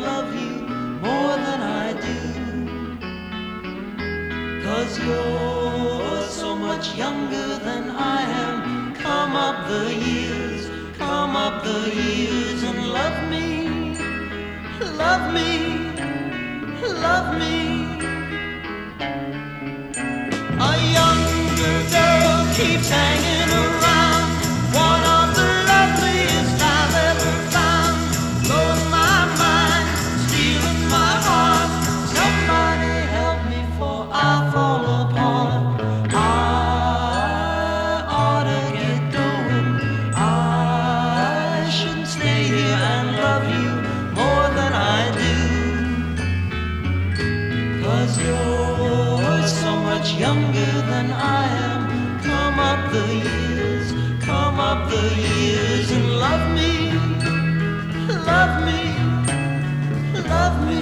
love you more than I do. 'Cause you're so much younger than I am. Come up the years, come up the years and love me, love me, love me. A younger girl keeps hanging around, one of the loveliest I've ever found. Blowing my mind, stealing my heart. Somebody help me, for I fall apart. I ought to get going. I shouldn't stay here and love you more than I do. 'Cause you're so much younger than I am. Come up the years, come up the years and love me, love me, love me.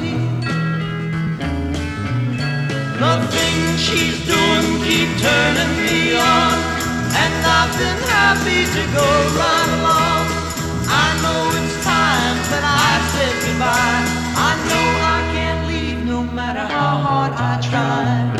The things she's doing keep turning me on, and I've been happy to go right along. I know it's time that I said goodbye. I know I can't leave no matter how hard I try.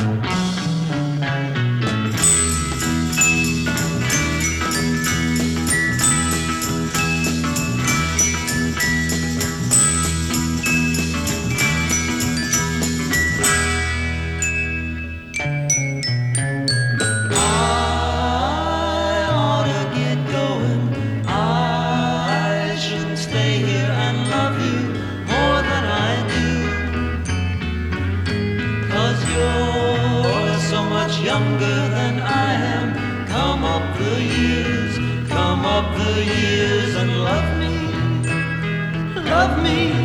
Younger than I am. Come up the years, come up the years and love me, love me.